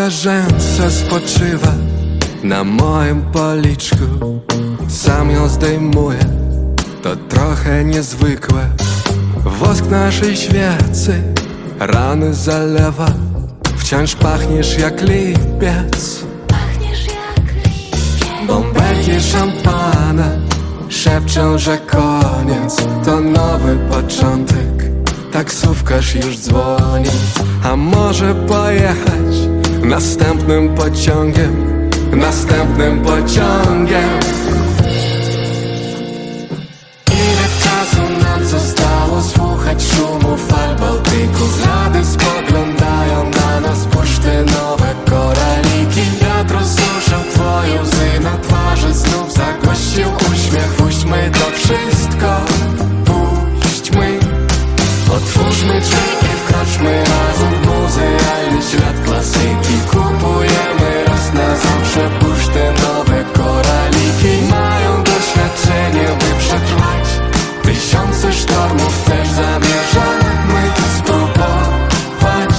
twoja rzęsa spoczywa na moim policzku. Sam ją zdejmuję, to trochę niezwykłe. Wosk naszej świecy rany zalewa. Wciąż pachniesz jak lipiec. Bąbelki szampana szepczą, że koniec to nowy początek. Taksówkarz już dzwoni. A może pojechać następnym pociągiem? Następnym pociągiem. Ile czasu nam zostało słuchać szumu fal Bałtyku? Z rady spoglądają na nas bursztynowe koraliki. Wiatr rozsuszył twoje łzy na twarzy, znów zagościł uśmiech. Puśćmy to wszystko, puśćmy. Otwórzmy drzwi i wkroczmy razem w muzealny świat klasyki. Kupujemy raz na zawsze bursztynowe koraliki. Mają doświadczenie, by przetrwać tysiące sztormów. Też zamierzamy spróbować.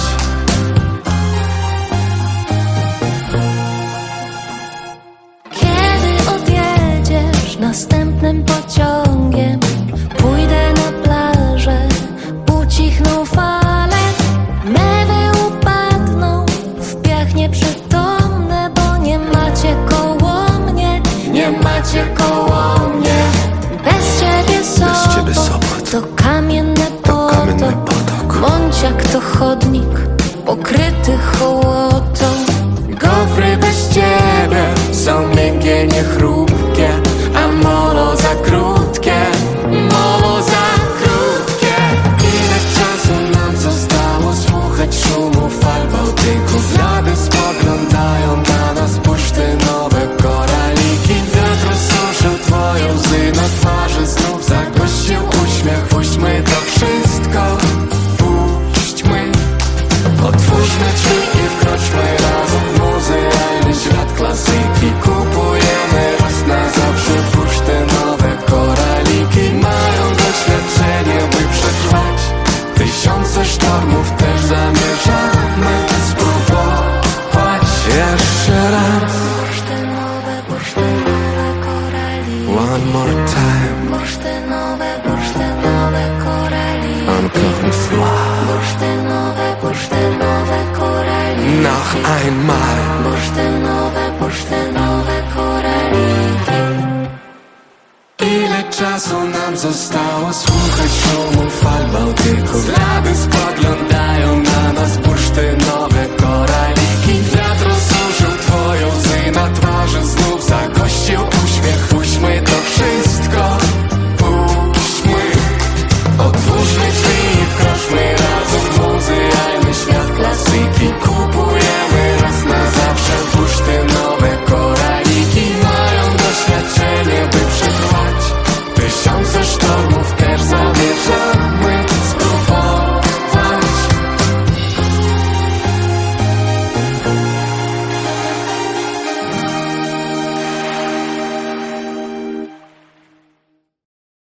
Kiedy odjedziesz następnym pociągiem, pójdę na plażę, ucichną fale, mewy upadną w piach nieprzytomne, bo nie macie koło mnie, nie macie koło mnie. Bez ciebie Sopot to kamienny potok, Mąciak to chodnik pokryty hołotą. Gofry bez ciebie są miękkie, niechrupkie, a molo za krótkie, molo za krótkie. Ile czasu nam zostało słuchać szumu fal Bałtyku? Z rady spoglądają na nas bursztynowe koraliki. Wiatr rozsuszył twoje łzy na twarzy, znów zagościł uśmiech. Puśćmy to wszystko, puśćmy. Otwórzmy drzwi i wkroczmy razem w muzealny świat klasyki. Kupujemy raz na zawsze bursztynowe koraliki. Mają doświadczenie, by przetrwać tysiące sztormów. Też zamierzamy spróbować. Jeszcze raz. Bursztynowe koraliki. One more time. Bursztynowe koraliki. Encore bursztynowe koraliki. Noch einmal. Bursztynowe koraliki. Ile czasu nam zostało słuchać szumu fal Bałtyku? Z rady spoglądają na nas bursztynowe koraliki. Wiatr rozsuszył twoje łzy na twarzy, znów